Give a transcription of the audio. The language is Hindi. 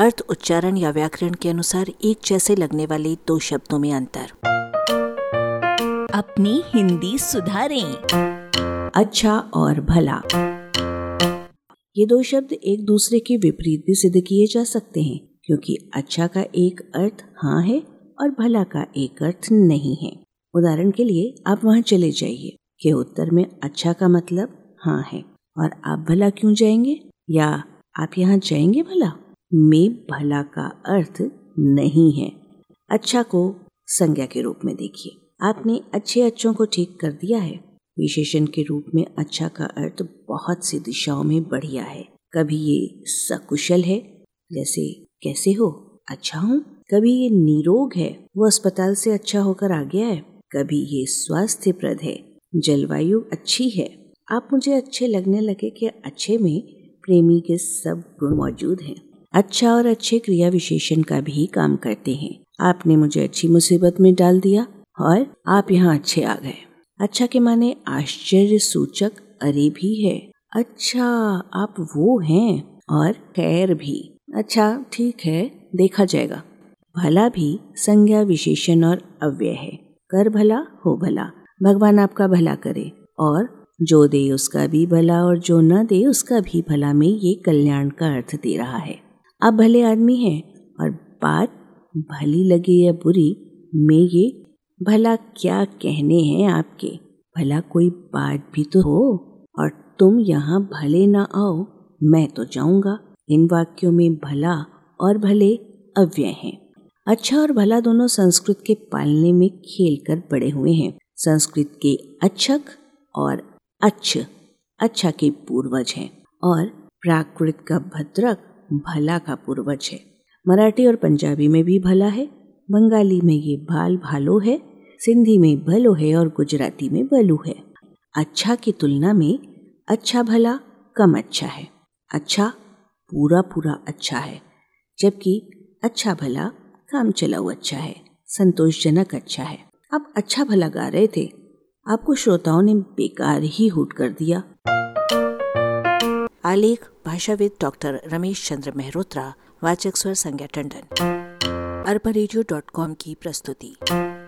अर्थ, उच्चारण या व्याकरण के अनुसार एक जैसे लगने वाले दो शब्दों में अंतर। अपनी हिंदी सुधारें। अच्छा और भला, ये दो शब्द एक दूसरे के विपरीत भी सिद्ध किए जा सकते हैं, क्योंकि अच्छा का एक अर्थ हाँ है और भला का एक अर्थ नहीं है। उदाहरण के लिए आप वहाँ चले जाइए कि उत्तर में अच्छा का मतलब हाँ है और आप भला क्यों जाएंगे, या आप यहाँ जाएंगे भला में भला का अर्थ नहीं है। अच्छा को संज्ञा के रूप में देखिए, आपने अच्छे अच्छों को ठीक कर दिया है। विशेषण के रूप में अच्छा का अर्थ बहुत सी दिशाओं में बढ़िया है। कभी ये सकुशल है, जैसे कैसे हो, अच्छा हूँ। कभी ये निरोग है, वो अस्पताल से अच्छा होकर आ गया है। कभी ये स्वास्थ्यप्रद है, जलवायु अच्छी है। आप मुझे अच्छे लगने लगे कि अच्छे में प्रेमी के सब गुण मौजूद हैं। अच्छा और अच्छे क्रिया विशेषण का भी काम करते हैं। आपने मुझे अच्छी मुसीबत में डाल दिया और आप यहाँ अच्छे आ गए। अच्छा के माने आश्चर्य सूचक अरे भी है। अच्छा आप वो हैं, और खैर भी, अच्छा ठीक है देखा जाएगा। भला भी संज्ञा विशेषण और अव्यय है। कर भला हो भला, भगवान आपका भला करे, और जो दे उसका भी भला और जो न दे उसका भी भला में ये कल्याण का अर्थ दे रहा है। आप भले आदमी हैं और बात भली लगे या बुरी में ये भला क्या कहने हैं आपके। भला कोई बात भी तो हो, और तुम यहाँ भले ना आओ मैं तो जाऊंगा। इन वाक्यों में भला और भले अव्यय हैं। अच्छा और भला दोनों संस्कृत के पालने में खेलकर बड़े हुए हैं। संस्कृत के अच्छक और अच्छ अच्छा के पूर्वज हैं, और प्राकृत का भद्रक भला का पूर्वज है। मराठी और पंजाबी में भी भला है, बंगाली में ये भाल भालो है, सिंधी में भलो है और गुजराती में बलू है। अच्छा की तुलना में अच्छा भला कम अच्छा है। अच्छा पूरा पूरा अच्छा है, जबकि अच्छा भला काम चलाऊ अच्छा है, संतोषजनक अच्छा है। आप अच्छा भला गा रहे थे, आपको श्रोताओं ने बेकार ही हुट कर दिया। आलेख भाषाविद डॉक्टर रमेश चंद्र मेहरोत्रा, वाचक स्वर संज्ञा टंडन। arbarejo.com की प्रस्तुति।